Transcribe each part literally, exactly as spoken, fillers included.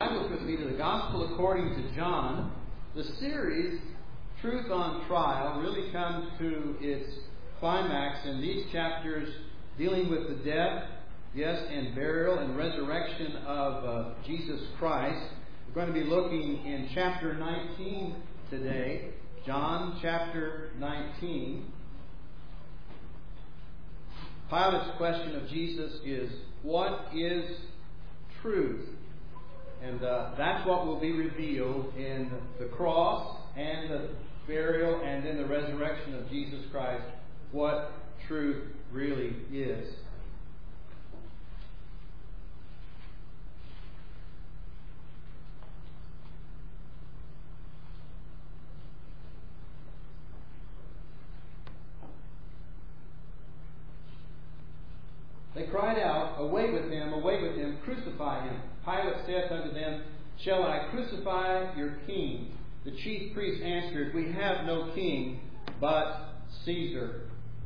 Bibles with me to the Gospel according to John. The series, Truth on Trial, really comes to its climax in these chapters dealing with the death, yes, and burial and resurrection of uh, Jesus Christ. We're going to be looking in chapter nineteen today, John chapter nineteen. Pilate's question of Jesus is, what is truth? And uh, that's what will be revealed in the cross and the burial and then the resurrection of Jesus Christ, what truth really is. They cried out, "Away with him, away with him, crucify him." Pilate saith unto them, "Shall I crucify your king?" The chief priests answered, "We have no king but Caesar."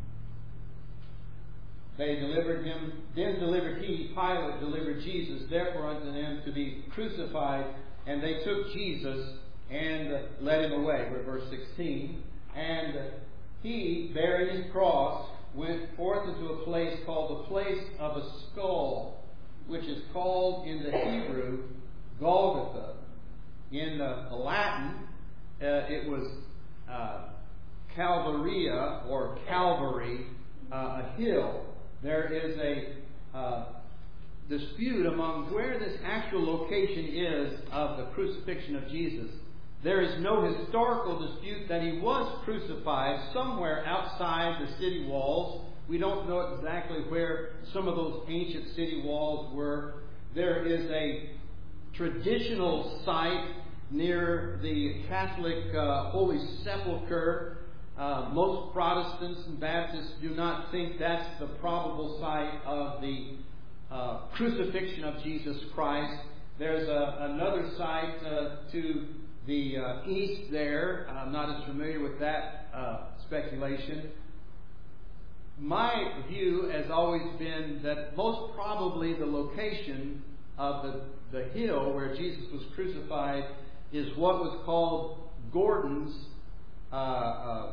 They delivered him, then delivered he, Pilate, delivered Jesus, therefore unto them to be crucified. And they took Jesus and led him away. We're at verse sixteen. And he, bearing his cross, went forth into a place called the place of a skull, which is called in the Hebrew Golgotha. In the Latin, uh, it was uh, Calvaria or Calvary, uh, a hill. There is a uh, dispute among where this actual location is of the crucifixion of Jesus. There is no historical dispute that he was crucified somewhere outside the city walls. We don't know exactly where some of those ancient city walls were. There is a traditional site near the Catholic uh, Holy Sepulchre. Uh, most Protestants and Baptists do not think that's the probable site of the uh, crucifixion of Jesus Christ. There's a, another site uh, to the uh, east there. I'm not as familiar with that uh, speculation. My view has always been that most probably the location of the, the hill where Jesus was crucified is what was called Gordon's uh, uh,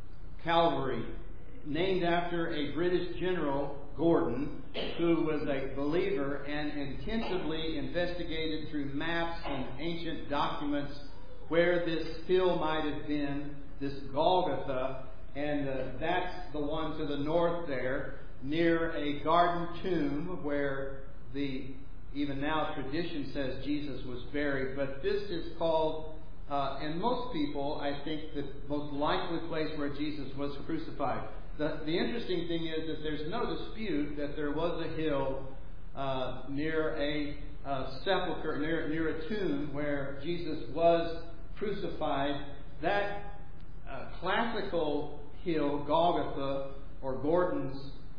Calvary, named after a British general, Gordon, who was a believer and intensively investigated through maps and ancient documents where this hill might have been, this Golgotha, and uh, that's the one to the north there, near a garden tomb where the, even now tradition says Jesus was buried, but this is called, uh, and most people, I think, the most likely place where Jesus was crucified. The, the interesting thing is that there's no dispute that there was a hill uh, near a uh, sepulchre, near, near a tomb where Jesus was crucified. That uh, classical hill, Golgotha, or Gordon's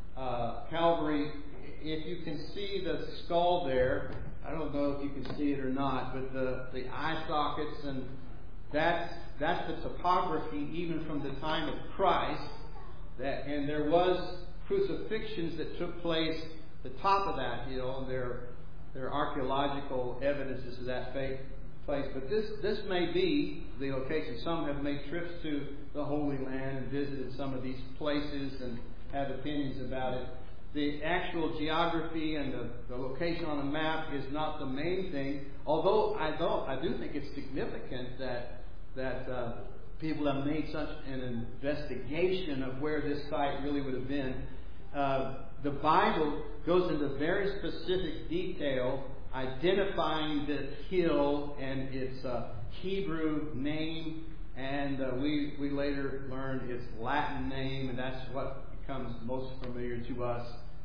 uh, Calvary, if you can see the skull there, I don't know if you can see it or not, but the, the eye sockets, and that's, that's the topography even from the time of Christ. That, and there was crucifixions that took place at the top of that hill, and there, there are archaeological evidences of that faith. Place. But this, this may be the location. Some have made trips to the Holy Land and visited some of these places and have opinions about it. The actual geography and the, the location on the map is not the main thing, although I, don't, I do think it's significant that, that uh, people have made such an investigation of where this site really would have been. Uh, the Bible goes into very specific detail identifying this hill and its uh, Hebrew name, and uh, we we later learned its Latin name, and that's what becomes most familiar to us.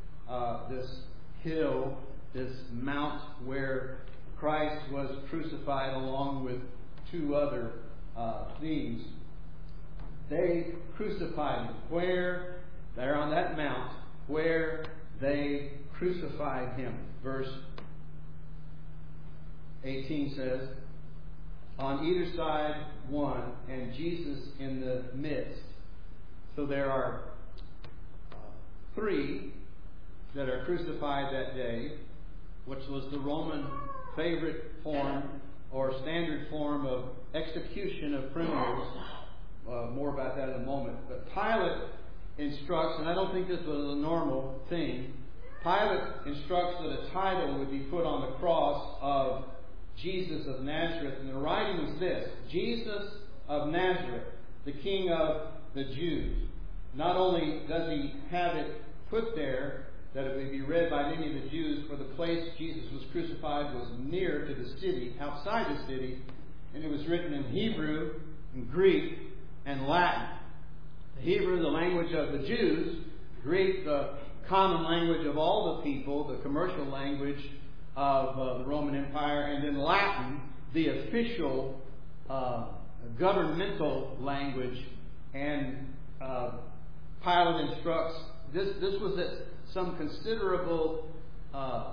Uh, this hill, this mount where Christ was crucified along with two other uh, thieves. They crucified him. Where? They're on that mount where they crucified him. Verse eighteen says, on either side one, and Jesus in the midst. So there are three that are crucified that day, which was the Roman favorite form or standard form of execution of criminals. Uh, more about that in a moment. But Pilate instructs, and I don't think this was a normal thing, Pilate instructs that a title would be put on the cross of Jesus of Nazareth. And the writing was this: Jesus of Nazareth, the King of the Jews. Not only does he have it put there that it would be read by many of the Jews, for the place Jesus was crucified was near to the city, outside the city, and it was written in Hebrew, in Greek, and Latin. The Hebrew, the language of the Jews; Greek, the common language of all the people, the commercial language of uh, the Roman Empire; and then Latin, the official uh, governmental language. And uh, Pilate instructs, this, this was at some considerable uh,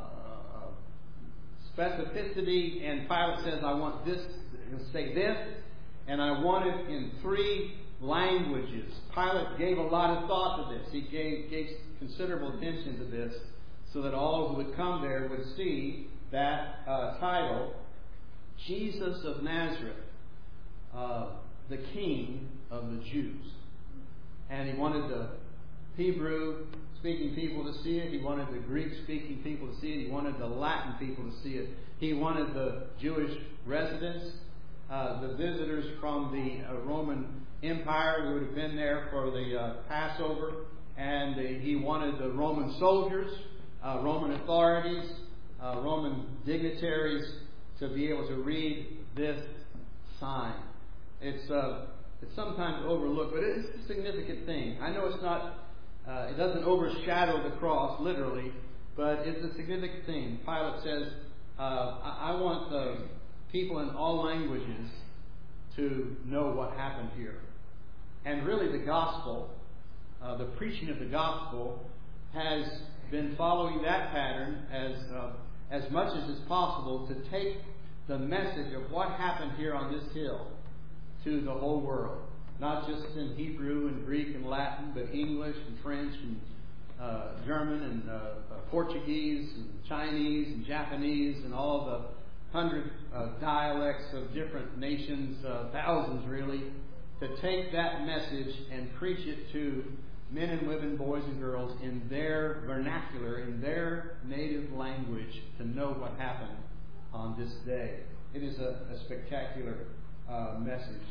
specificity, and Pilate says, I want this, say this, and I want it in three languages. Pilate gave a lot of thought to this. He gave, gave considerable attention to this so that all who would come there would see that uh, title, Jesus of Nazareth, uh, the King of the Jews. And he wanted the Hebrew-speaking people to see it. He wanted the Greek-speaking people to see it. He wanted the Latin people to see it. He wanted the Jewish residents, uh, the visitors from the uh, Roman Empire who would have been there for the uh, Passover. And uh, he wanted the Roman soldiers, uh, Roman authorities, uh, Roman dignitaries to be able to read this sign. It's uh, it's sometimes overlooked, but it's a significant thing. I know it's not, uh, it doesn't overshadow the cross literally, but it's a significant thing. Pilate says, uh, I-, I want the people in all languages to know what happened here. And really the gospel, uh, the preaching of the gospel, has been following that pattern as uh, as much as is possible to take the message of what happened here on this hill to the whole world. Not just in Hebrew and Greek and Latin, but English and French and uh, German and uh, uh, Portuguese and Chinese and Japanese and all the hundred uh, dialects of different nations, uh, thousands really, to take that message and preach it to men and women, boys and girls, in their vernacular, in their native language, to know what happened on this day. It is a, a spectacular uh, message.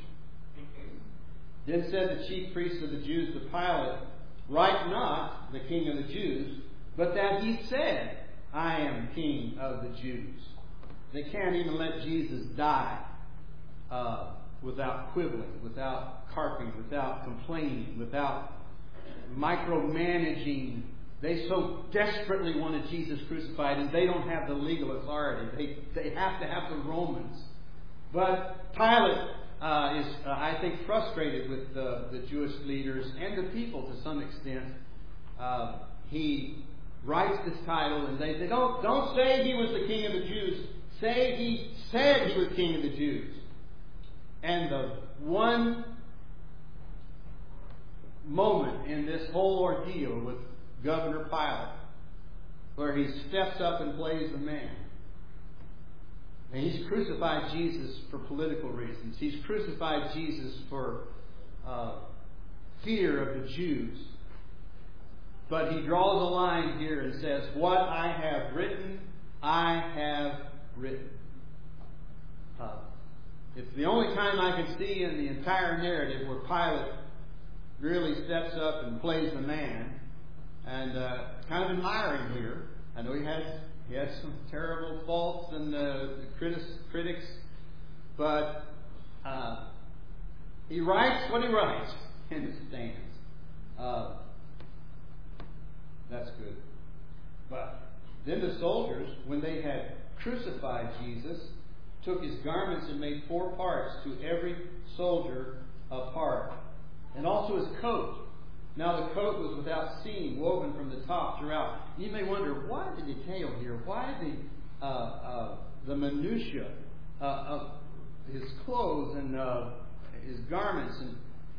Then said the chief priests of the Jews to Pilate, write not the King of the Jews, but that he said, I am King of the Jews. They can't even let Jesus die uh, without quibbling, without carping, without complaining, without micromanaging. They so desperately wanted Jesus crucified, and they don't have the legal authority. They, they have to have the Romans. But Pilate uh, is, uh, I think, frustrated with the, the Jewish leaders and the people to some extent. Uh, he writes this title, and they say, don't, don't say he was the King of the Jews. Say he said he was King of the Jews. And the one moment in this whole ordeal with Governor Pilate where he steps up and plays the man. And he's crucified Jesus for political reasons. He's crucified Jesus for uh, fear of the Jews. But he draws a line here and says, what I have written, I have written. Uh, it's the only time I can see in the entire narrative where Pilate really steps up and plays the man. And uh, kind of admiring here. I know he had he had some terrible faults and uh, critics, critics, but uh, he writes what he writes and it stands. Uh, that's good. But then the soldiers, when they had crucified Jesus, took his garments and made four parts, to every soldier a part, and also his coat. Now the coat was without seam, woven from the top throughout. You may wonder, why the detail here? Why the uh, uh, the minutia uh, of his clothes and uh, his garments? And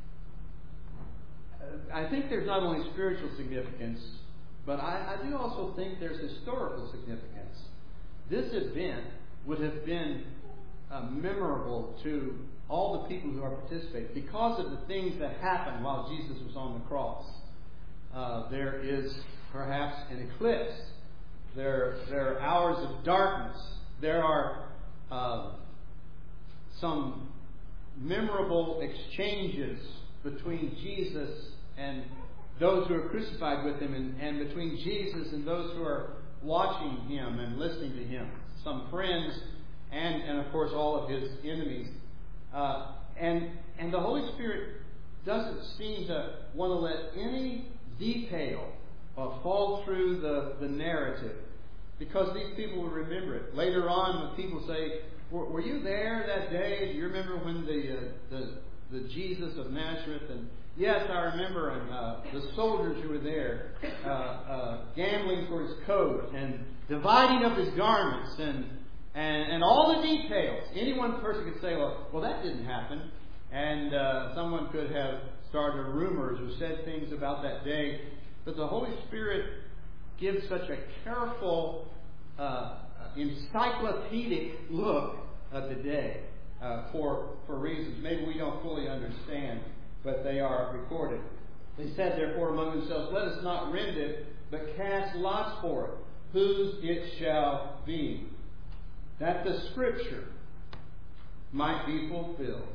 uh, I think there's not only spiritual significance, but I, I do also think there's historical significance. This event would have been uh, memorable to all the people who are participating because of the things that happened while Jesus was on the cross. Uh, there is perhaps an eclipse. There, there are hours of darkness. There are uh, some memorable exchanges between Jesus and those who are crucified with him, and, and between Jesus and those who are watching him and listening to him. Some friends and, and of course, all of his enemies. Uh, and, and the Holy Spirit doesn't seem to want to let any detail uh, fall through the, the narrative, because these people will remember it. Later on, when people say, were, were you there that day? Do you remember when the, uh, the, the Jesus of Nazareth? And yes, I remember. And uh, the soldiers who were there uh, uh, gambling for his coat and dividing up his garments and, and and all the details. Any one person could say, well, well that didn't happen. And uh, someone could have started rumors or said things about that day. But the Holy Spirit gives such a careful, uh, encyclopedic look at the day uh, for, for reasons maybe we don't fully understand, but they are recorded. They said, therefore, among themselves, let us not rend it, but cast lots for it, whose it shall be, that the Scripture might be fulfilled.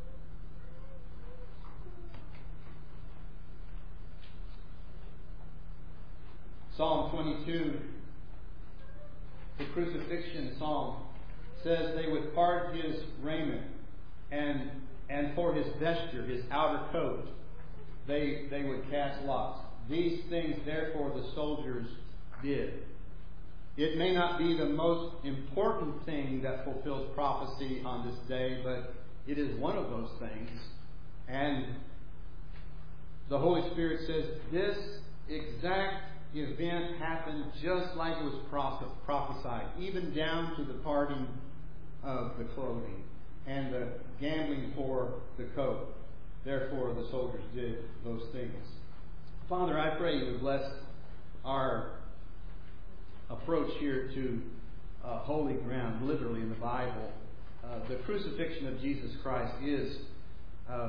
Psalm twenty-two, the crucifixion psalm, says they would part his raiment, and and for his vesture, his outer coat, they they would cast lots. These things, therefore, the soldiers did. It may not be the most important thing that fulfills prophecy on this day, but it is one of those things. And the Holy Spirit says this exact event happened just like it was prophesied, even down to the parting of the clothing and the gambling for the coat. Therefore, the soldiers did those things. Father, I pray you would bless our approach here to uh, holy ground, literally in the Bible. Uh, the crucifixion of Jesus Christ is uh,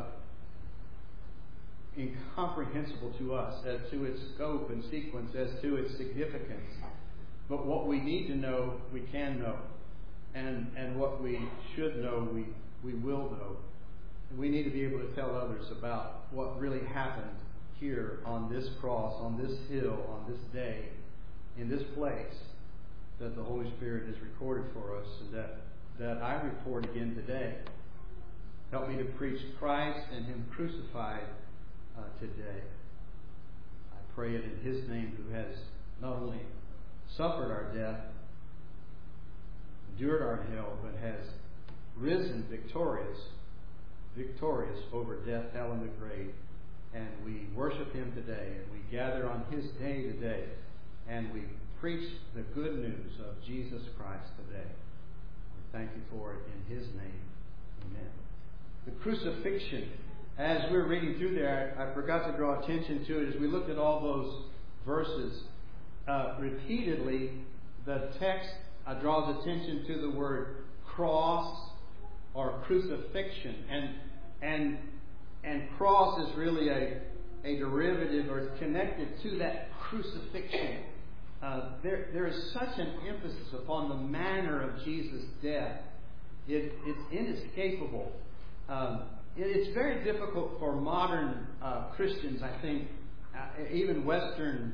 incomprehensible to us as to its scope and sequence, as to its significance. But what we need to know, we can know. And and what we should know, we, we will know. And we need to be able to tell others about what really happened here on this cross, on this hill, on this day, in this place, that the Holy Spirit has recorded for us, and that, that I report again today. Help me to preach Christ and Him crucified Uh, today. I pray it in His name, who has not only suffered our death, endured our hell, but has risen victorious, victorious over death, hell, and the grave. And we worship Him today, and we gather on His day today, and we preach the good news of Jesus Christ today. We thank you for it in His name. Amen. The crucifixion. As we were reading through there, I, I forgot to draw attention to it. As we looked at all those verses, uh, repeatedly, the text uh, draws attention to the word cross or crucifixion. And and and cross is really a, a derivative, or it's connected to that crucifixion. Uh, there, there is such an emphasis upon the manner of Jesus' death. It, it's inescapable. Um, It's very difficult for modern uh, Christians, I think, uh, even Western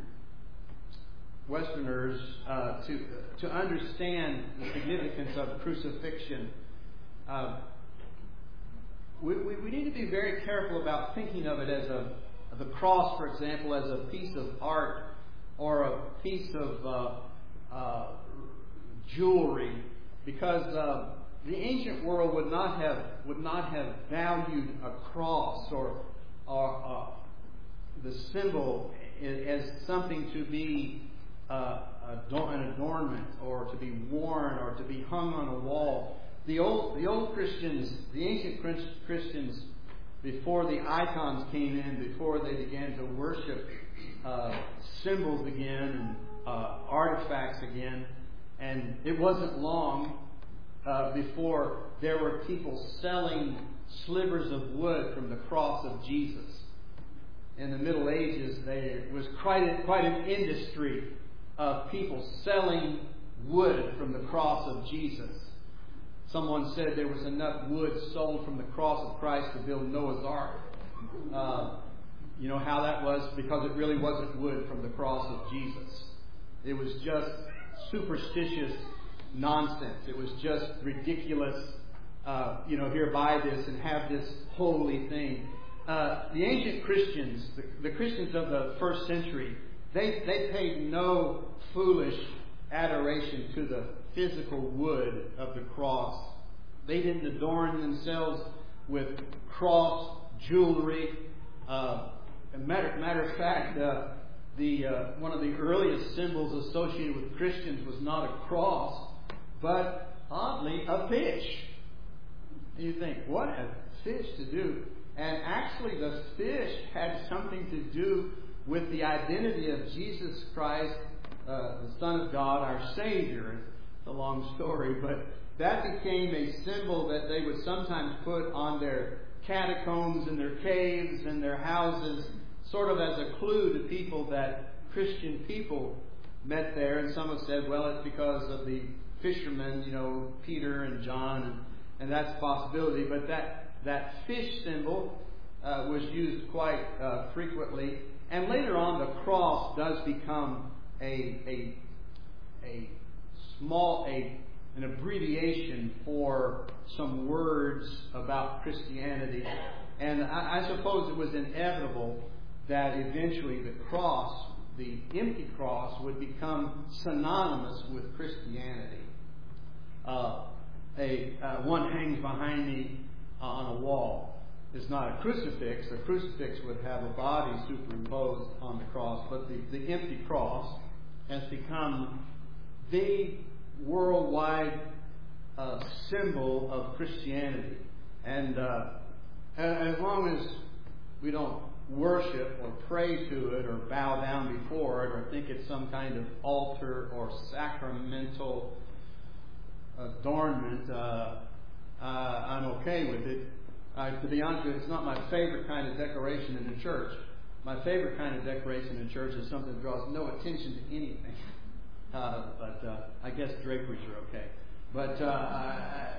Westerners, uh, to to understand the significance of crucifixion. Uh, we, we we need to be very careful about thinking of it as a the cross, for example, as a piece of art or a piece of uh, uh, jewelry, because. Uh, The ancient world would not have would not have valued a cross or or uh, the symbol as something to be uh, an adornment or to be worn or to be hung on a wall. The old the old Christians, the ancient Christians, before the icons came in, before they began to worship uh, symbols again and uh, artifacts again, and it wasn't long uh, before, there were people selling slivers of wood from the cross of Jesus. In the Middle Ages, there was quite a, quite an industry of people selling wood from the cross of Jesus. Someone said there was enough wood sold from the cross of Christ to build Noah's Ark. Uh, you know how that was? Because it really wasn't wood from the cross of Jesus. It was just superstitious nonsense. It was just ridiculous. Uh, you know, here, buy this and have this holy thing. Uh, the ancient Christians, the, the Christians of the first century, they, they paid no foolish adoration to the physical wood of the cross. They didn't adorn themselves with cross jewelry. Uh, matter, matter of fact, uh, the uh, one of the earliest symbols associated with Christians was not a cross, but oddly a fish. And you think, what has fish to do? And actually, the fish had something to do with the identity of Jesus Christ, uh, the Son of God, our Savior. It's a long story, but that became a symbol that they would sometimes put on their catacombs and their caves and their houses, sort of as a clue to people that Christian people met there. And some have said, well, it's because of the fishermen, you know, Peter and John, and, and that's a possibility. But that that fish symbol uh, was used quite uh, frequently. And later on, the cross does become a a a small a an abbreviation for some words about Christianity. And I, I suppose it was inevitable that eventually the cross, the empty cross, would become synonymous with Christianity. Uh, a uh, one hangs behind me uh, on a wall. It's not a crucifix. A crucifix would have a body superimposed on the cross, but the, the empty cross has become the worldwide uh, symbol of Christianity. And uh, as long as we don't worship or pray to it or bow down before it or think it's some kind of altar or sacramental adornment, uh, uh, I'm okay with it. Uh, to be honest with you, it's not my favorite kind of decoration in the church. My favorite kind of decoration in church is something that draws no attention to anything. Uh, but uh, I guess draperies are okay. But uh, I,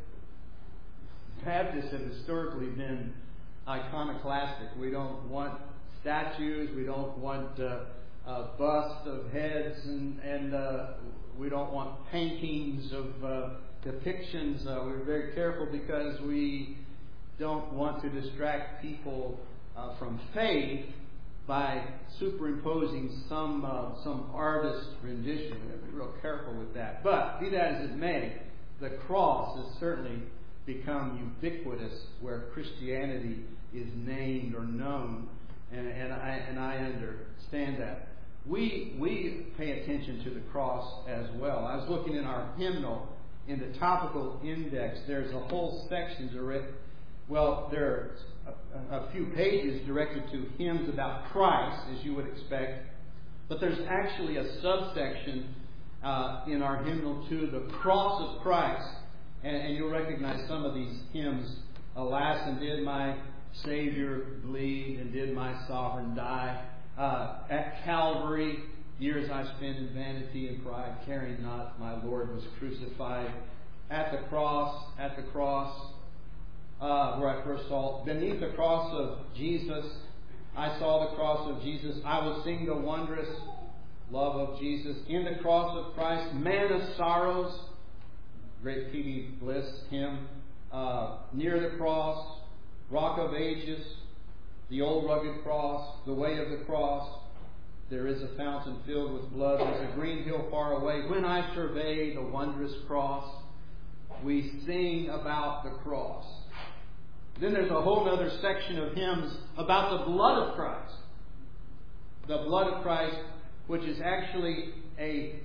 Baptists have historically been iconoclastic. We don't want statues. We don't want uh, uh, busts of heads, and, and uh, we don't want paintings of uh, depictions. Uh, we're very careful because we don't want to distract people uh, from faith by superimposing some uh, some artist rendition. We have to be real careful with that. But be that as it may, the cross has certainly become ubiquitous where Christianity is named or known, and, and I and I understand that. We we pay attention to the cross as well. I was looking in our hymnal, in the topical index. There's a whole section direct. Well, there are a, a few pages directed to hymns about Christ, as you would expect. But there's actually a subsection uh, in our hymnal to the cross of Christ. And, and you'll recognize some of these hymns. Alas, and did my Savior bleed, and did my sovereign die? Uh, at Calvary, years I spent in vanity and pride, caring not my Lord was crucified. At the cross, at the cross, Uh, where I first saw, beneath the cross of Jesus, I saw the cross of Jesus. I will sing the wondrous love of Jesus. In the cross of Christ, man of sorrows, great P D Bliss hymn. Uh, near the cross, rock of ages, the old rugged cross, the way of the cross. There is a fountain filled with blood. There's a green hill far away. When I survey the wondrous cross, we sing about the cross. Then there's a whole other section of hymns about the blood of Christ. The blood of Christ, which is actually a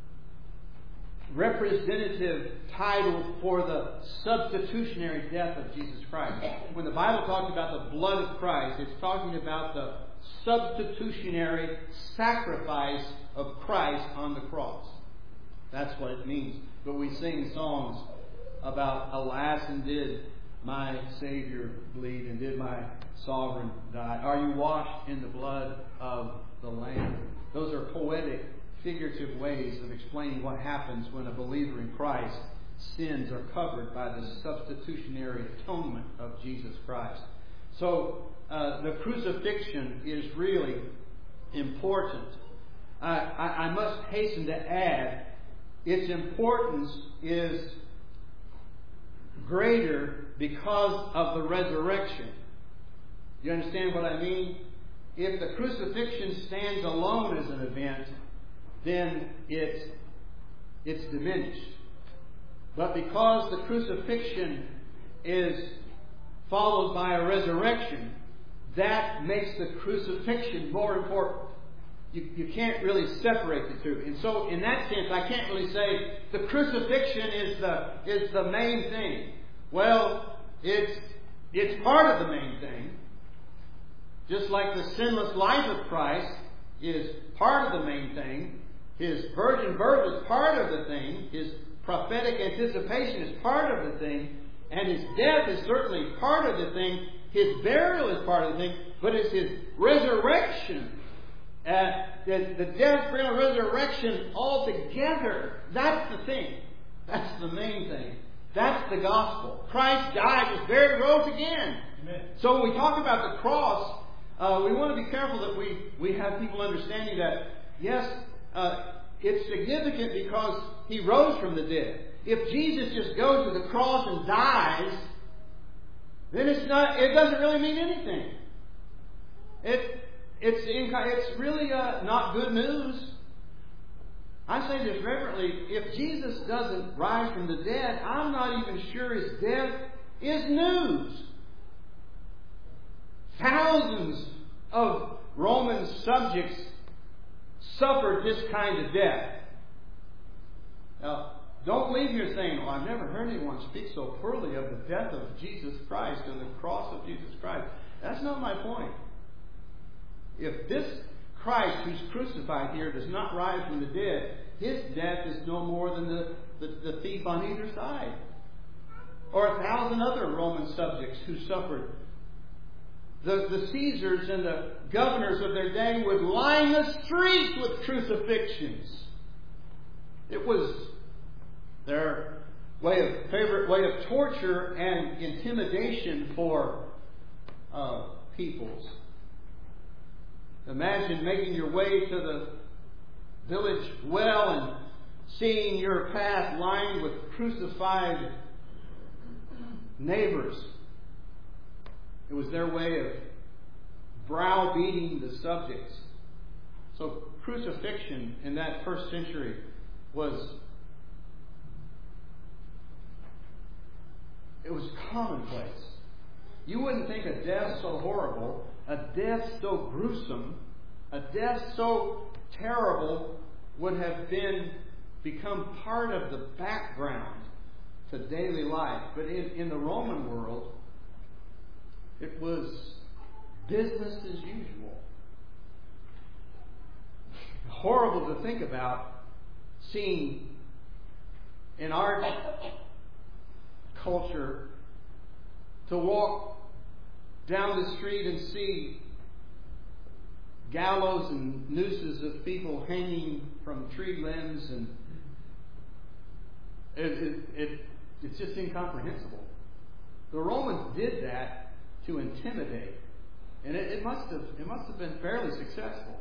representative title for the substitutionary death of Jesus Christ. When the Bible talks about the blood of Christ, it's talking about the substitutionary sacrifice of Christ on the cross. That's what it means. But we sing songs about, alas, and did my Savior bleed, and did my sovereign die? Are you washed in the blood of the Lamb? Those are poetic, figurative ways of explaining what happens when a believer in Christ sins are covered by the substitutionary atonement of Jesus Christ. So uh, the crucifixion is really important. Uh, I, I must hasten to add, its importance is greater because of the resurrection. You understand what I mean? If the crucifixion stands alone as an event, then it's, it's diminished. But because the crucifixion is followed by a resurrection, that makes the crucifixion more important. You, you can't really separate the two. And so in that sense, I can't really say the crucifixion is the, is the main thing. Well, it's, it's part of the main thing. Just like the sinless life of Christ is part of the main thing. His virgin birth is part of the thing. His prophetic anticipation is part of the thing. And His death is certainly part of the thing. His burial is part of the thing. But it's His resurrection. Uh, the, the death, burial, and resurrection all together. That's the thing. That's the main thing. That's the gospel. Christ died, was buried, rose again. Amen. So when we talk about the cross, uh, we want to be careful that we, we have people understanding that, yes, uh, it's significant because He rose from the dead. If Jesus just goes to the cross and dies, then it's not. It doesn't really mean anything. It it's it's really uh, not good news. I say this reverently. If Jesus doesn't rise from the dead, I'm not even sure His death is news. Thousands of Roman subjects suffered this kind of death. Now, don't leave here saying, "Oh, I've never heard anyone speak so poorly of the death of Jesus Christ and the cross of Jesus Christ." That's not my point. If this Christ who's crucified here does not rise from the dead, His death is no more than the, the, the thief on either side. Or a thousand other Roman subjects who suffered. The, the Caesars and the governors of their day would line the streets with crucifixions. It was their way of favorite way of torture and intimidation for uh, peoples. Imagine making your way to the village well and seeing your path lined with crucified neighbors. It was their way of browbeating the subjects. So crucifixion in that first century was it was commonplace. You wouldn't think a death so horrible, a death so gruesome, a death so terrible would have been become part of the background to daily life. But in, in the Roman world, it was business as usual. Horrible to think about seeing in our culture to walk down the street and see gallows and nooses of people hanging from tree limbs, and it, it, it, it's just incomprehensible. The Romans did that to intimidate, and it, it must have it must have been fairly successful.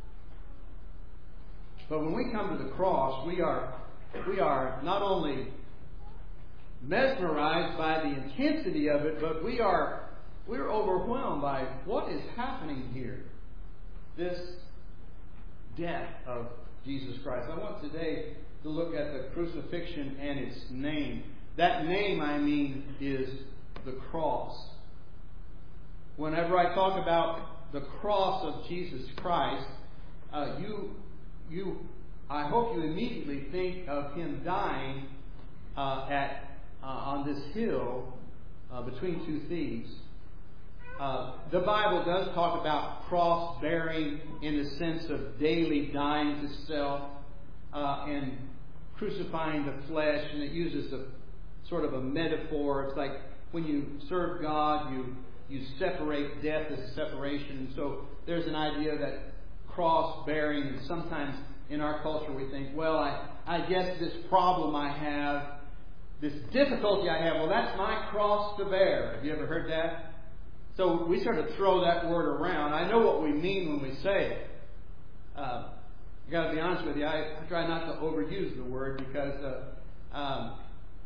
But when we come to the cross, we are we are not only mesmerized by the intensity of it, but we are we're overwhelmed by what is happening here. This death of Jesus Christ. I want today to look at the crucifixion and its name. That name, I mean, is the cross. Whenever I talk about the cross of Jesus Christ, uh, you, you, I hope you immediately think of Him dying uh, at uh, on this hill uh, between two thieves. Uh, the Bible does talk about cross bearing in the sense of daily dying to self uh, and crucifying the flesh, and it uses the sort of a metaphor. It's like when you serve God, you you separate death as a separation. And so there's an idea that cross bearing, and sometimes in our culture we think, well, I, I guess this problem I have, this difficulty I have, well, that's my cross to bear. Have you ever heard that? So we sort of throw that word around. I know what we mean when we say it. Uh, I got to be honest with you, I, I try not to overuse the word because uh, um,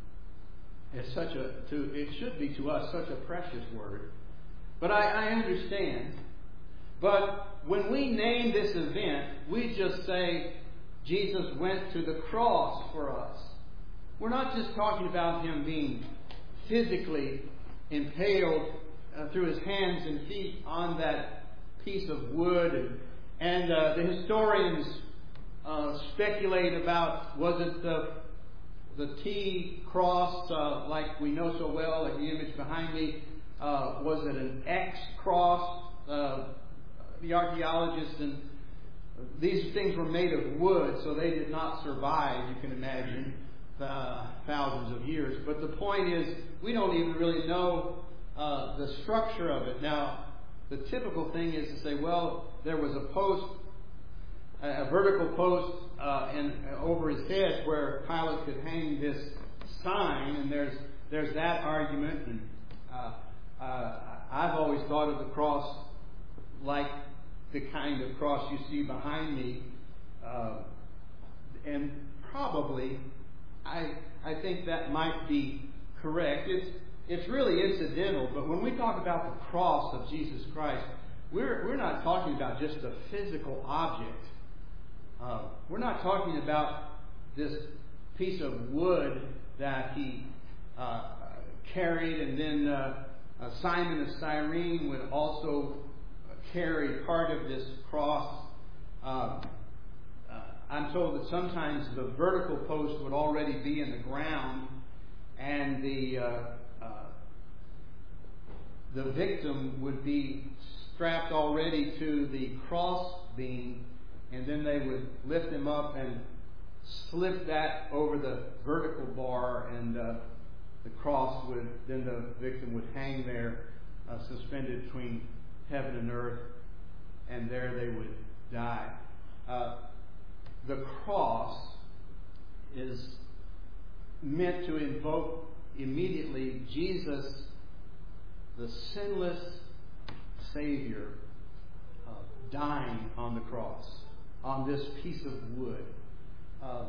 it's such a, to, it should be to us such a precious word. But I, I understand. But when we name this event, we just say Jesus went to the cross for us. We're not just talking about Him being physically impaled uh, through His hands and feet on that piece of wood. And, and uh, the historians uh, speculate about, was it the, the T cross uh, like we know so well, like the image behind me? Uh, was it an X cross? Uh, the archaeologists, and these things were made of wood, so they did not survive, you can imagine, uh, thousands of years. But the point is, we don't even really know uh, the structure of it. Now, the typical thing is to say, well, there was a post, a, a vertical post uh, and uh, over his head where Pilate could hang this sign, and there's there's that argument. And uh, uh, I've always thought of the cross like the kind of cross you see behind me, uh, and probably I I think that might be correct. It's it's really incidental, but when we talk about the cross of Jesus Christ, we're we're not talking about just a physical object. Uh, we're not talking about this piece of wood that he uh, carried, and then uh, uh, Simon of Cyrene would also carry part of this cross. Uh, uh, I'm told that sometimes the vertical post would already be in the ground, and the uh, uh, the victim would be strapped already to the cross beam, and then they would lift him up and slip that over the vertical bar, and uh, the cross would, then the victim would hang there, uh, suspended between heaven and earth, and there they would die. Uh, the cross is meant to invoke immediately Jesus, the sinless Savior, uh, dying on the cross, on this piece of wood. Uh,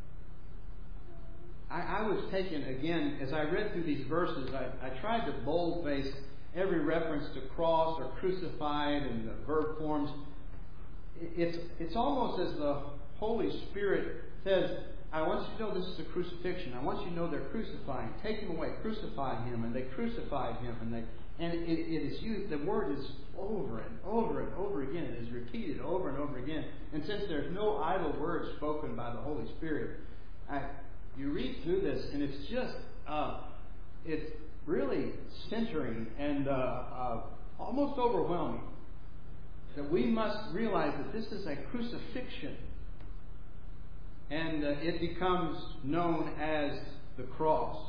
I, I was taken, again, as I read through these verses, I, I tried to boldface every reference to cross or crucified and the verb forms. It's, it's almost as the Holy Spirit says, I want you to know this is a crucifixion. I want you to know they're crucifying. Take him away. Crucify him. And they crucified him. And they and it, it is used, the word is over and over and over again. It is repeated over and over again. And since there's no idle words spoken by the Holy Spirit, I, you read through this and it's just, uh, it's really centering and uh, uh, almost overwhelming. That we must realize that this is a crucifixion. And uh, it becomes known as the cross.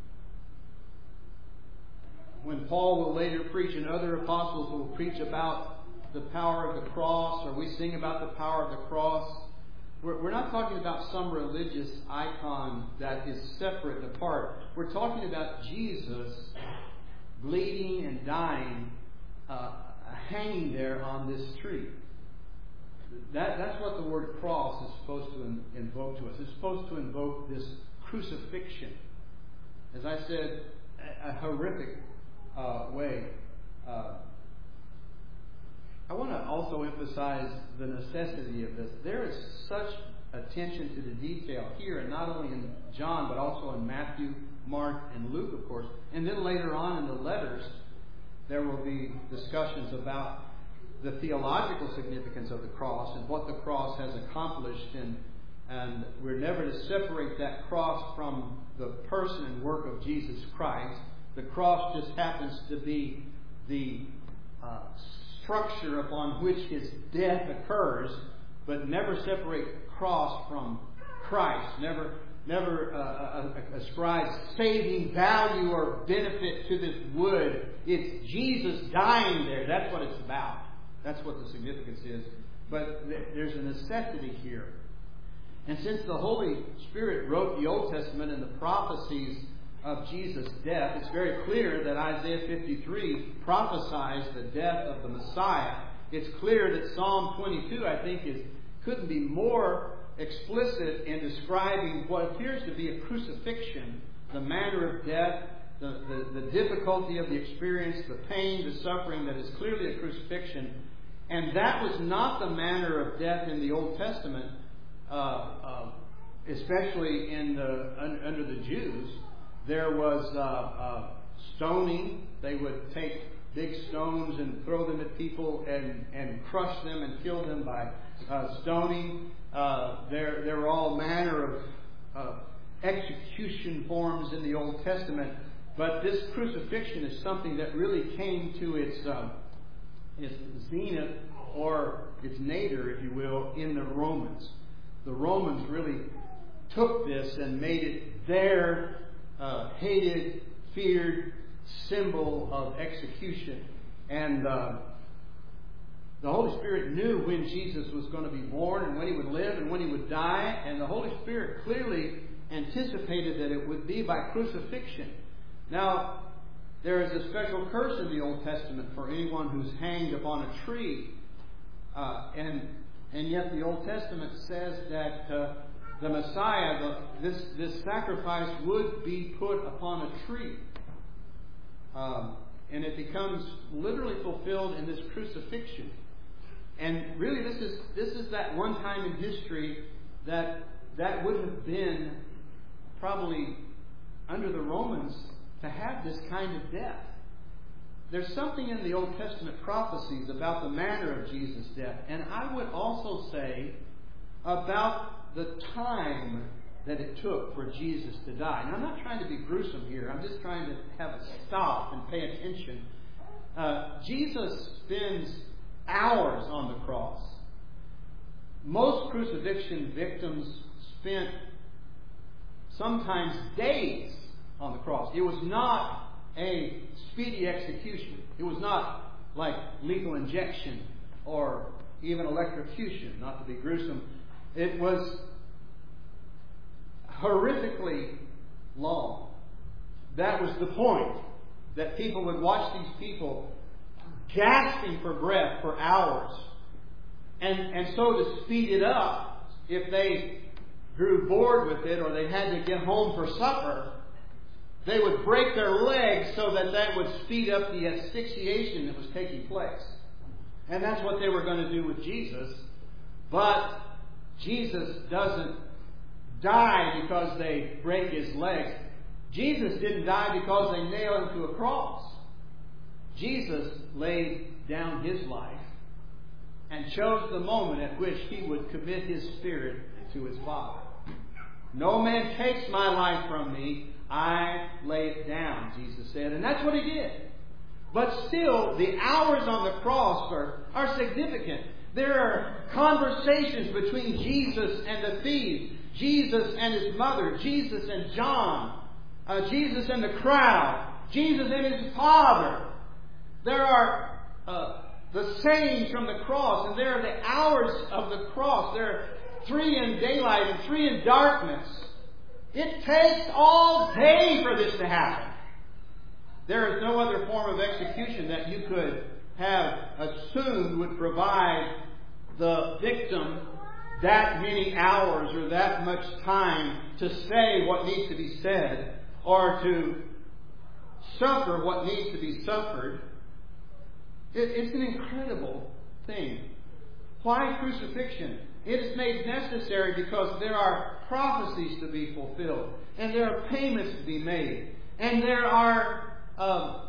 When Paul will later preach and other apostles will preach about the power of the cross, or we sing about the power of the cross, we're, we're not talking about some religious icon that is separate and apart. We're talking about Jesus bleeding and dying, uh, hanging there on this tree. That, that's what the word cross is supposed to in, invoke to us. It's supposed to invoke this crucifixion. As I said, a, a horrific uh, way. Uh, I want to also emphasize the necessity of this. There is such attention to the detail here, and not only in John, but also in Matthew, Mark, and Luke, of course. And then later on in the letters, there will be discussions about the theological significance of the cross and what the cross has accomplished, and and we're never to separate that cross from the person and work of Jesus Christ. The cross just happens to be the uh, structure upon which his death occurs, but never separate the cross from Christ. Never never uh, ascribes saving value or benefit to this wood. It's Jesus dying there. That's what it's about. That's what the significance is. But th- there's a necessity here. And since the Holy Spirit wrote the Old Testament and the prophecies of Jesus' death, it's very clear that Isaiah fifty-three prophesies the death of the Messiah. It's clear that Psalm twenty-two, I think, is couldn't be more explicit in describing what appears to be a crucifixion, the manner of death, the, the, the difficulty of the experience, the pain, the suffering that is clearly a crucifixion. And that was not the manner of death in the Old Testament, uh, uh, especially in the, un, under the Jews. There was uh, uh, stoning. They would take big stones and throw them at people and, and crush them and kill them by uh, stoning. Uh, there, there were all manner of uh, execution forms in the Old Testament. But this crucifixion is something that really came to its, uh, its zenith, or its nadir, if you will, in the Romans. The Romans really took this and made it their uh, hated, feared symbol of execution. And uh, the Holy Spirit knew when Jesus was going to be born and when He would live and when He would die. And the Holy Spirit clearly anticipated that it would be by crucifixion. Now, there is a special curse in the Old Testament for anyone who's hanged upon a tree. Uh, and and yet the Old Testament says that uh, the Messiah, the, this, this sacrifice would be put upon a tree. Um, and it becomes literally fulfilled in this crucifixion. And really this is this is that one time in history that that would have been probably under the Romans to have this kind of death. There's something in the Old Testament prophecies about the manner of Jesus' death. And I would also say about the time that it took for Jesus to die. Now, I'm not trying to be gruesome here. I'm just trying to have a stop and pay attention. Uh, Jesus spends hours on the cross. Most crucifixion victims spent sometimes days on the cross. It was not a speedy execution. It was not like lethal injection or even electrocution, not to be gruesome. It was horrifically long. That was the point, that people would watch these people gasping for breath for hours. And, and so to speed it up, if they grew bored with it or they had to get home for supper, they would break their legs so that that would speed up the asphyxiation that was taking place. And that's what they were going to do with Jesus. But Jesus doesn't die because they break His legs. Jesus didn't die because they nailed Him to a cross. Jesus laid down His life and chose the moment at which He would commit His spirit to His Father. No man takes my life from me. I lay it down, Jesus said. And that's what He did. But still, the hours on the cross are, are significant. There are conversations between Jesus and the thieves, Jesus and His mother, Jesus and John, uh, Jesus and the crowd, Jesus and His Father. There are uh, the sayings from the cross, and there are the hours of the cross. There are three in daylight and three in darkness. It takes all day for this to happen. There is no other form of execution that you could have assumed would provide the victim that many hours or that much time to say what needs to be said or to suffer what needs to be suffered. It, it's an incredible thing. Why crucifixion? It is made necessary because there are prophecies to be fulfilled, and there are payments to be made, and there are uh,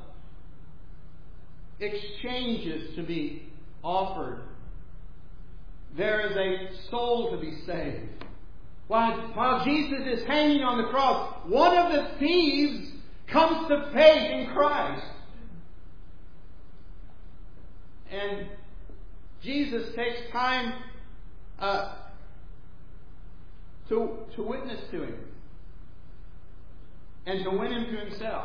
exchanges to be offered. There is a soul to be saved. While, while Jesus is hanging on the cross, one of the thieves comes to faith in Christ. And Jesus takes time uh, to, to witness to him. and to win him to himself.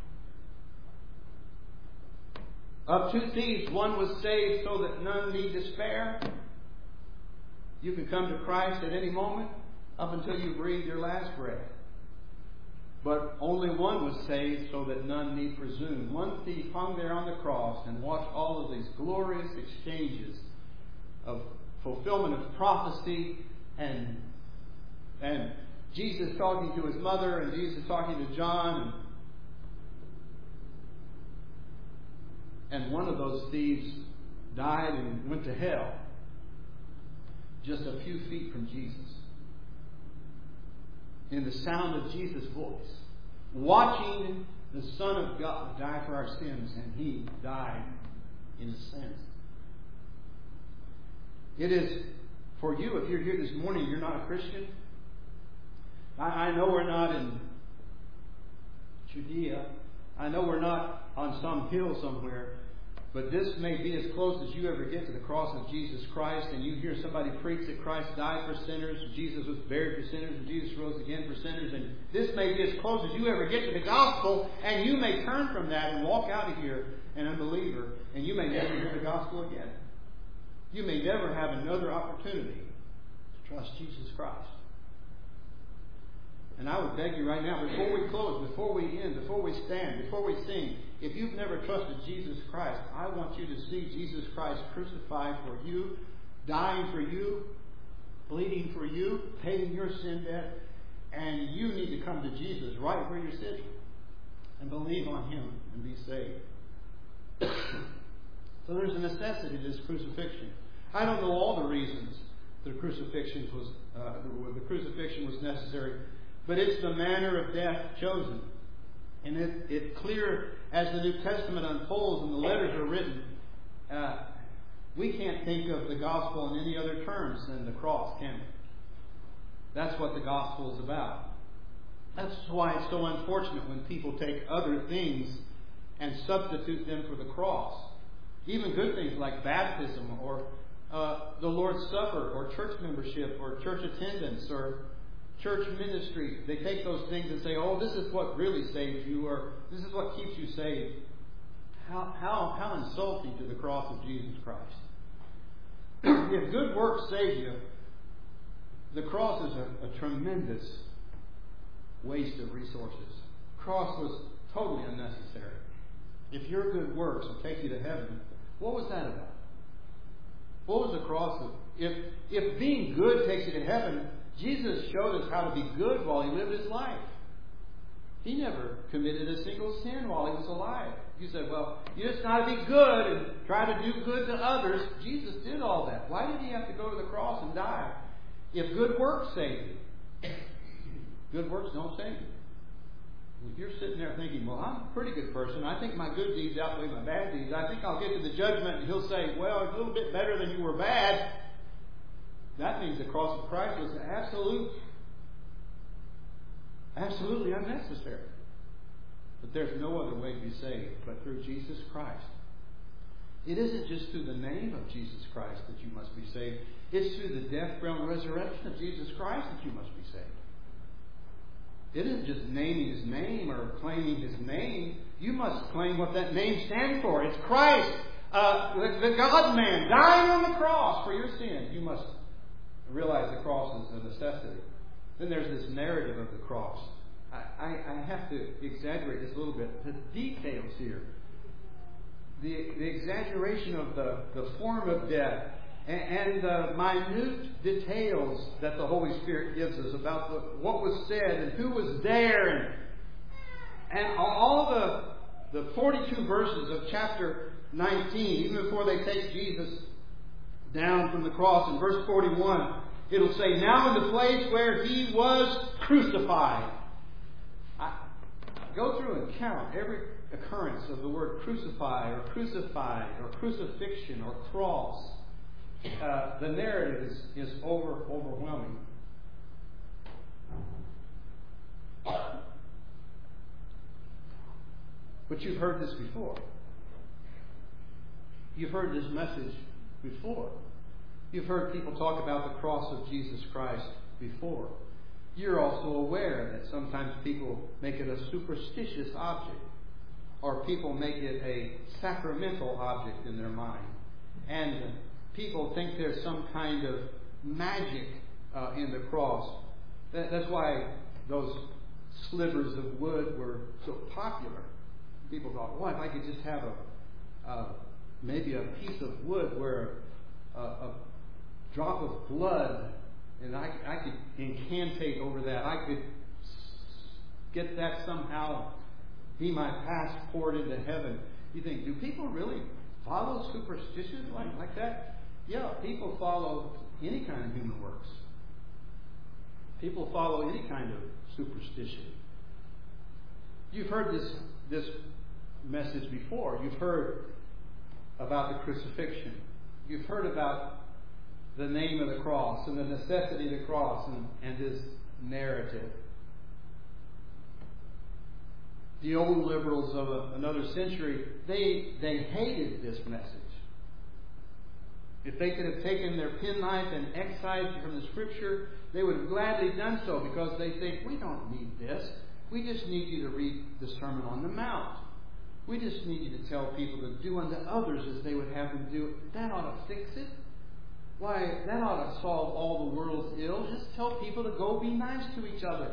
Of two thieves, one was saved so that none need despair. You can come to Christ at any moment up until you breathe your last breath. But only one was saved so that none need presume. One thief hung there on the cross and watched all of these glorious exchanges of fulfillment of prophecy and, and Jesus talking to his mother and Jesus talking to John. And, and one of those thieves died and went to hell just a few feet from Jesus. In the sound of Jesus' voice, watching the Son of God die for our sins, and He died in a sense. It is for you, if you're here this morning, you're not a Christian. I, I know we're not in Judea. I know we're not on some hill somewhere. But this may be as close as you ever get to the cross of Jesus Christ, and you hear somebody preach that Christ died for sinners, Jesus was buried for sinners, and Jesus rose again for sinners, and this may be as close as you ever get to the gospel, and you may turn from that and walk out of here an unbeliever, and you may never hear the gospel again. You may never have another opportunity to trust Jesus Christ. And I would beg you right now, before we close, before we end, before we stand, before we sing, if you've never trusted Jesus Christ, I want you to see Jesus Christ crucified for you, dying for you, bleeding for you, paying your sin debt, and you need to come to Jesus right where you're sitting and believe on Him and be saved. So there's a necessity to this crucifixion. I don't know all the reasons the crucifixion was uh, the, the crucifixion was necessary. But it's the manner of death chosen. And it, it's clear as the New Testament unfolds and the letters are written, uh, we can't think of the gospel in any other terms than the cross, can we? That's what the gospel is about. That's why it's so unfortunate when people take other things and substitute them for the cross. Even good things like baptism or uh, the Lord's Supper or church membership or church attendance or church ministry. They take those things and say, oh, this is what really saves you, or this is what keeps you saved. How, how, how insulting to the cross of Jesus Christ. If good works save you, the cross is a, a tremendous waste of resources. The cross was totally unnecessary. If your good works will take you to heaven, what was that about? What was the cross of? If, if being good takes you to heaven, Jesus showed us how to be good while He lived His life. He never committed a single sin while He was alive. You said, well, you just got to be good and try to do good to others. Jesus did all that. Why did He have to go to the cross and die? If good works save you. Good works don't save you. If you're sitting there thinking, well, I'm a pretty good person. I think my good deeds outweigh my bad deeds. I think I'll get to the judgment and He'll say, well, it's a little bit better than you were bad. That means the cross of Christ was absolute, absolutely unnecessary. But there's no other way to be saved but through Jesus Christ. It isn't just through the name of Jesus Christ that you must be saved. It's through the death, burial, and resurrection of Jesus Christ that you must be saved. It isn't just naming His name or claiming His name. You must claim what that name stands for. It's Christ, uh, the, the God-man, dying on the cross for your sins. You must realize the cross is a necessity. Then there's this narrative of the cross. I, I, I have to exaggerate this a little bit. The details here. The, the exaggeration of the, the form of death and, and the minute details that the Holy Spirit gives us about the, what was said and who was there. And, and all the, the forty-two verses of chapter nineteen, even before they take Jesus down from the cross, in verse forty-one, it'll say, now in the place where He was crucified. I, go through and count every occurrence of the word crucify or crucified or crucifixion or cross. Uh, the narrative is, is over, overwhelming. But you've heard this before. You've heard this message before. You've heard people talk about the cross of Jesus Christ before. You're also aware that sometimes people make it a superstitious object, or people make it a sacramental object in their mind. And people think there's some kind of magic uh, in the cross. That, that's why those slivers of wood were so popular. People thought, well, if I could just have a, uh, maybe a piece of wood where a, a drop of blood, and I, I could incantate over that. I could get that somehow, be my passport into heaven. You think, do people really follow superstitions like, like that? Yeah, people follow any kind of human works. People follow any kind of superstition. You've heard this, this message before. You've heard about the crucifixion. You've heard about the name of the cross and the necessity of the cross and, and this narrative. The old liberals of a, another century, they they hated this message. If they could have taken their penknife and excised it from the Scripture, they would have gladly done so, because they think, we don't need this. We just need you to read the Sermon on the Mount. We just need you to tell people to do unto others as they would have them do. That ought to fix it. Why, that ought to solve all the world's ills. Just tell people to go be nice to each other.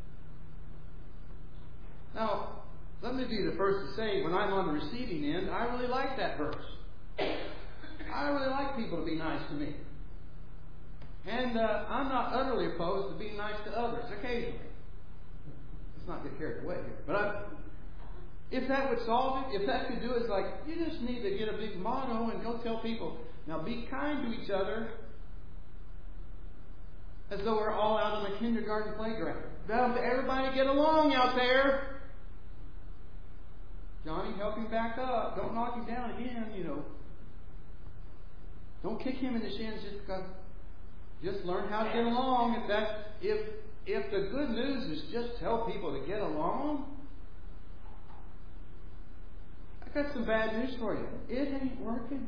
Now, let me be the first to say, when I'm on the receiving end, I really like that verse. I really like people to be nice to me. And uh, I'm not utterly opposed to being nice to others occasionally. Let's not get carried away here. But I, if that would solve it, if that could do it, it's like, you just need to get a big motto and go tell people, now be kind to each other, as though we're all out on the kindergarten playground. Now, everybody get along out there. Johnny, help him back up. Don't knock him down again, you know. Don't kick him in the shins just because. Just learn how to get along. If that's if if the good news is just tell people to get along, I got some bad news for you. It ain't working.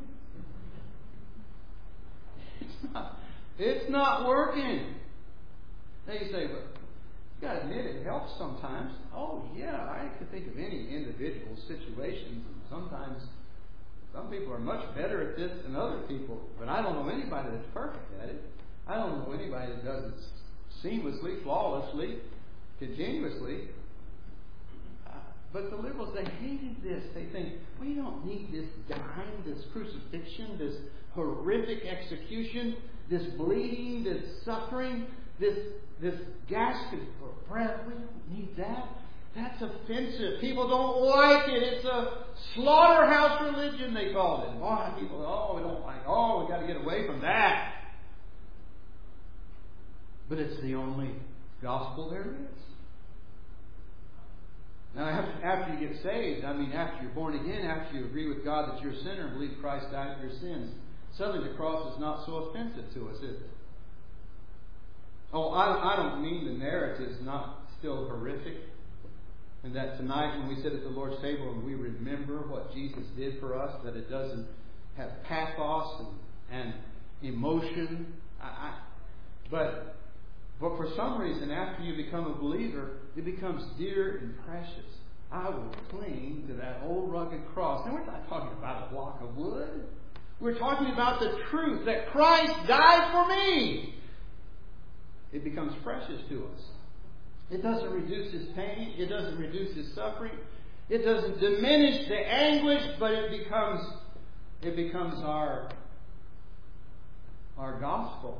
It's not. It's not working. Now you say, but you got to admit it helps sometimes. Oh yeah, I can think of any individual situations, and sometimes some people are much better at this than other people. But I don't know anybody that's perfect at it. I don't know anybody that does it seamlessly, flawlessly, continuously. Uh, but the liberals, they hated this. They think, we don't need this dying, this crucifixion, this horrific execution, this bleeding, this suffering, this this gasping for breath. We don't need that. That's offensive. People don't like it. It's a slaughterhouse religion, they called it. Why people, oh, we don't like, oh, we got to get away from that. But it's the only gospel there is. Now, after you get saved, I mean, after you're born again, after you agree with God that you're a sinner and believe Christ died for your sins, suddenly the cross is not so offensive to us, is it? Oh, I, I don't mean the narrative's not still horrific, and that tonight when we sit at the Lord's table and we remember what Jesus did for us, that it doesn't have pathos and, and emotion. I, I, but... But for some reason, after you become a believer, it becomes dear and precious. I will cling to that old rugged cross. Now, we're not talking about a block of wood. We're talking about the truth that Christ died for me. It becomes precious to us. It doesn't reduce his pain. It doesn't reduce his suffering. It doesn't diminish the anguish, but it becomes it becomes our our gospel.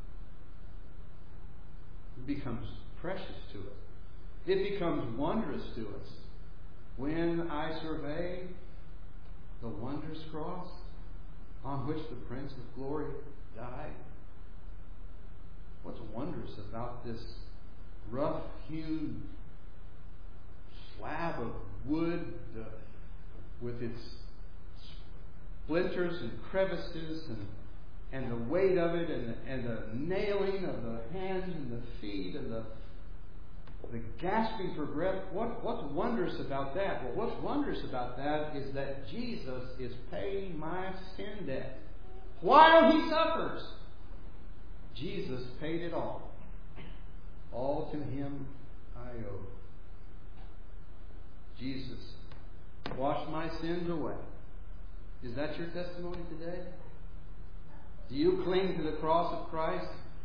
It becomes precious to us. It becomes wondrous to us. When I survey the wondrous cross on which the Prince of Glory died, what's wondrous about this rough-hewn slab of wood uh, with its splinters and crevices and and the weight of it, and the, and the nailing of the hands and the feet, and the the gasping for breath? What what's wondrous about that? Well, what's wondrous about that is that Jesus is paying my sin debt while he suffers. Jesus paid it all. All to Him I owe. Jesus, wash my sins away. Is that your testimony today? Do you cling to the cross of Christ?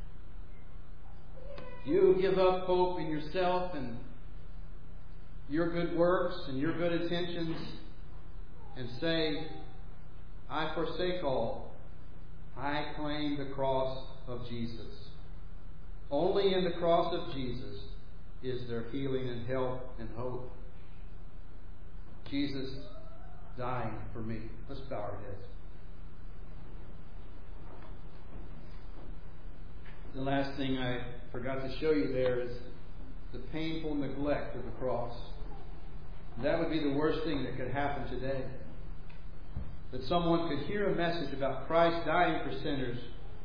Do you give up hope in yourself and your good works and your good intentions and say, I forsake all. I claim the cross of Jesus. Only in the cross of Jesus is there healing and help and hope. Jesus dying for me. Let's bow our heads. The last thing I forgot to show you there is the painful neglect of the cross. That would be the worst thing that could happen today. That someone could hear a message about Christ dying for sinners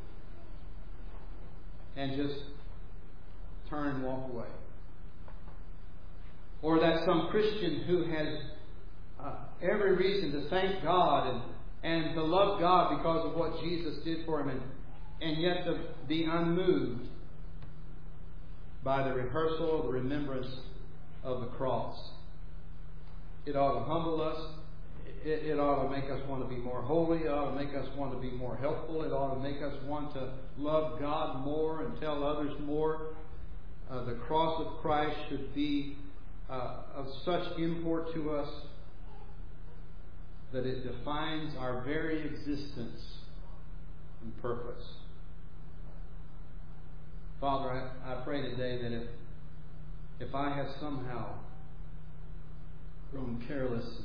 and just turn and walk away. Or that some Christian who has uh, every reason to thank God and, and to love God because of what Jesus did for him, and, and yet to be unmoved by the rehearsal, the remembrance of the cross. It ought to humble us. It, it ought to make us want to be more holy. It ought to make us want to be more helpful. It ought to make us want to love God more and tell others more. Uh, the cross of Christ should be uh, of such import to us that it defines our very existence and purpose. Father, I, I pray today that if, if I have somehow grown careless and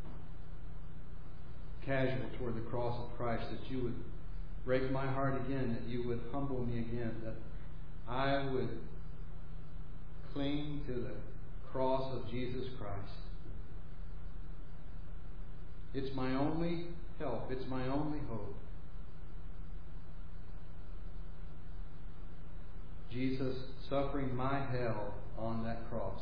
casual toward the cross of Christ, that you would break my heart again, that you would humble me again, that I would cling to the cross of Jesus Christ. It's my only help. It's my only hope. Jesus suffering my hell on that cross.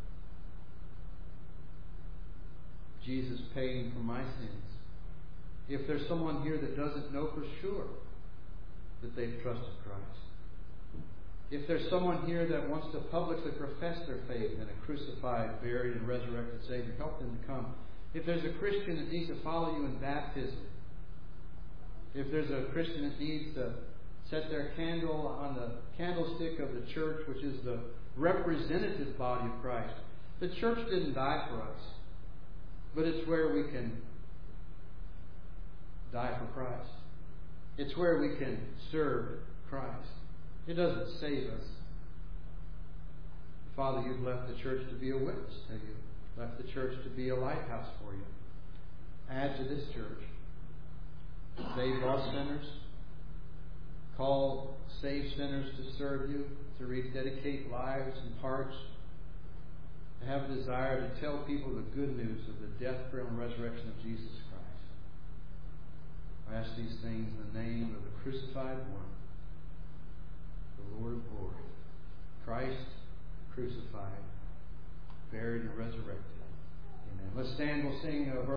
Jesus paying for my sins. If there's someone here that doesn't know for sure that they've trusted Christ, if there's someone here that wants to publicly profess their faith in a crucified, buried, and resurrected Savior, help them to come. If there's a Christian that needs to follow you in baptism, if there's a Christian that needs to set their candle on the candlestick of the church, which is the representative body of Christ. The church didn't die for us, but it's where we can die for Christ. It's where we can serve Christ. It doesn't save us. Father, you've left the church to be a witness to you. Left the church to be a lighthouse for you. Add to this church. Save lost sinners. Call saved sinners to serve you, to rededicate lives and hearts, to have a desire to tell people the good news of the death, burial, and resurrection of Jesus Christ. I ask these things in the name of the crucified one, the Lord of glory, Christ crucified, buried, and resurrected. Amen. Let's stand. We'll sing a verse.